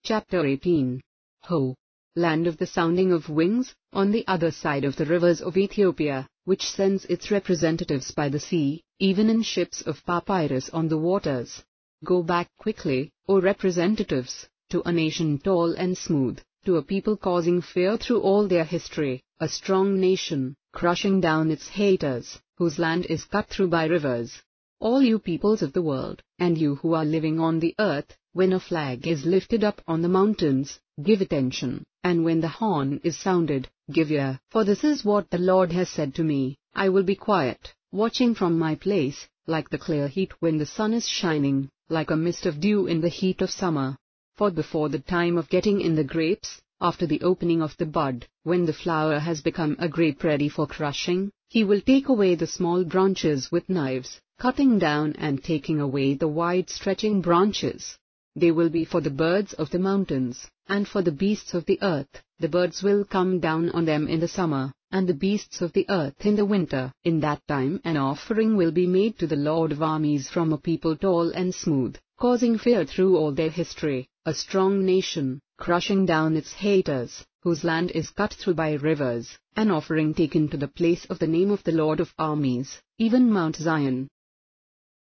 Chapter 18. Ho! Land of the sounding of wings, on the other side of the rivers of Ethiopia, which sends its representatives by the sea, even in ships of papyrus on the waters. Go back quickly, O representatives, to a nation tall and smooth, to a people causing fear through all their history, a strong nation, crushing down its haters, whose land is cut through by rivers. All you peoples of the world, and you who are living on the earth, when a flag is lifted up on the mountains, give attention, and when the horn is sounded, give ear. For this is what the Lord has said to me: I will be quiet, watching from my place, like the clear heat when the sun is shining, like a mist of dew in the heat of summer. For before the time of getting in the grapes, after the opening of the bud, when the flower has become a grape ready for crushing, He will take away the small branches with knives, cutting down and taking away the wide-stretching branches. They will be for the birds of the mountains, and for the beasts of the earth. The birds will come down on them in the summer, and the beasts of the earth in the winter. In that time an offering will be made to the Lord of armies from a people tall and smooth, causing fear through all their history, a strong nation, crushing down its haters, whose land is cut through by rivers, an offering taken to the place of the name of the Lord of armies, even Mount Zion.